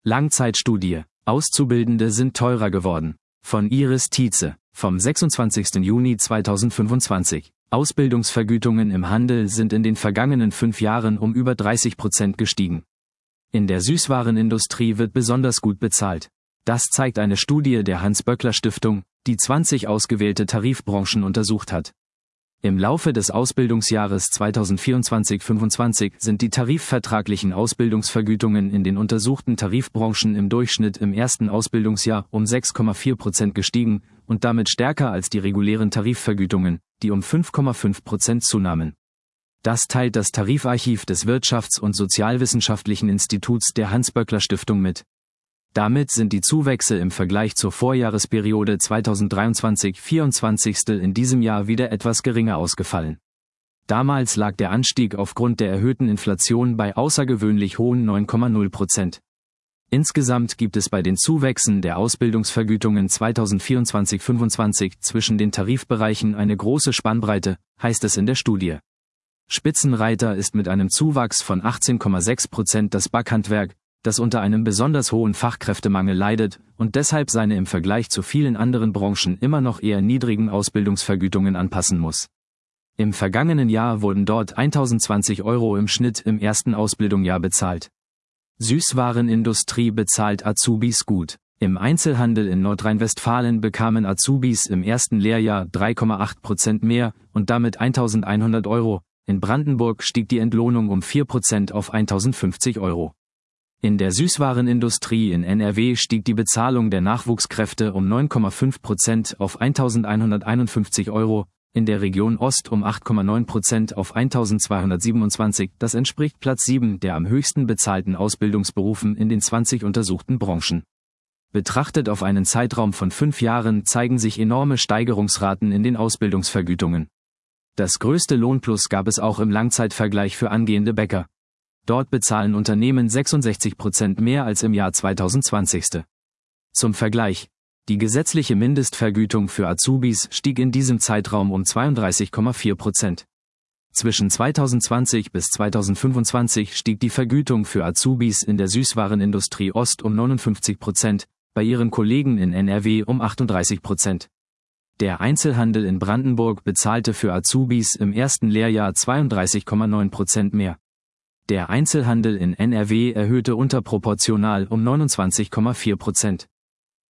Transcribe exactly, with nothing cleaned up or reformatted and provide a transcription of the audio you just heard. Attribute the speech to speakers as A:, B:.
A: Langzeitstudie. Auszubildende sind teurer geworden. Von Iris Tietze, vom sechsundzwanzigsten Juni zweitausendfünfundzwanzig. Ausbildungsvergütungen im Handel sind in den vergangenen fünf Jahren um über dreißig Prozent gestiegen. In der Süßwarenindustrie wird besonders gut bezahlt. Das zeigt eine Studie der Hans-Böckler-Stiftung, die zwanzig ausgewählte Tarifbranchen untersucht hat. Im Laufe des Ausbildungsjahres zweitausendvierundzwanzig fünfundzwanzig sind die tarifvertraglichen Ausbildungsvergütungen in den untersuchten Tarifbranchen im Durchschnitt im ersten Ausbildungsjahr um sechs Komma vier Prozent gestiegen und damit stärker als die regulären Tarifvergütungen, die um fünf Komma fünf Prozent zunahmen. Das teilt das Tarifarchiv des Wirtschafts- und Sozialwissenschaftlichen Instituts der Hans-Böckler-Stiftung mit. Damit sind die Zuwächse im Vergleich zur Vorjahresperiode zweitausenddreiundzwanzig vierundzwanzig in diesem Jahr wieder etwas geringer ausgefallen. Damals lag der Anstieg aufgrund der erhöhten Inflation bei außergewöhnlich hohen neun Komma null Prozent. Insgesamt gibt es bei den Zuwächsen der Ausbildungsvergütungen zweitausendvierundzwanzig fünfundzwanzig zwischen den Tarifbereichen eine große Spannbreite, heißt es in der Studie. Spitzenreiter ist mit einem Zuwachs von achtzehn Komma sechs Prozent das Backhandwerk, das unter einem besonders hohen Fachkräftemangel leidet und deshalb seine im Vergleich zu vielen anderen Branchen immer noch eher niedrigen Ausbildungsvergütungen anpassen muss. Im vergangenen Jahr wurden dort tausendzwanzig Euro im Schnitt im ersten Ausbildungsjahr bezahlt. Süßwarenindustrie bezahlt Azubis gut. Im Einzelhandel in Nordrhein-Westfalen bekamen Azubis im ersten Lehrjahr drei Komma acht Prozent mehr und damit eintausendeinhundert Euro. In Brandenburg stieg die Entlohnung um vier Prozent auf eintausendfünfzig Euro. In der Süßwarenindustrie in N R W stieg die Bezahlung der Nachwuchskräfte um neun Komma fünf Prozent auf eintausendeinhunderteinundfünfzig Euro, in der Region Ost um acht Komma neun Prozent auf eintausendzweihundertsiebenundzwanzig, das entspricht Platz sieben der am höchsten bezahlten Ausbildungsberufen in den zwanzig untersuchten Branchen. Betrachtet auf einen Zeitraum von fünf Jahren zeigen sich enorme Steigerungsraten in den Ausbildungsvergütungen. Das größte Lohnplus gab es auch im Langzeitvergleich für angehende Bäcker. Dort bezahlen Unternehmen sechsundsechzig Prozent mehr als im Jahr zweitausendzwanzig. Zum Vergleich: Die gesetzliche Mindestvergütung für Azubis stieg in diesem Zeitraum um zweiunddreißig Komma vier Prozent. Zwischen zweitausendzwanzig bis zweitausendfünfundzwanzig stieg die Vergütung für Azubis in der Süßwarenindustrie Ost um neunundfünfzig Prozent, bei ihren Kollegen in N R W um achtunddreißig Prozent. Der Einzelhandel in Brandenburg bezahlte für Azubis im ersten Lehrjahr zweiunddreißig Komma neun Prozent mehr. Der Einzelhandel in N R W erhöhte unterproportional um neunundzwanzig Komma vier Prozent.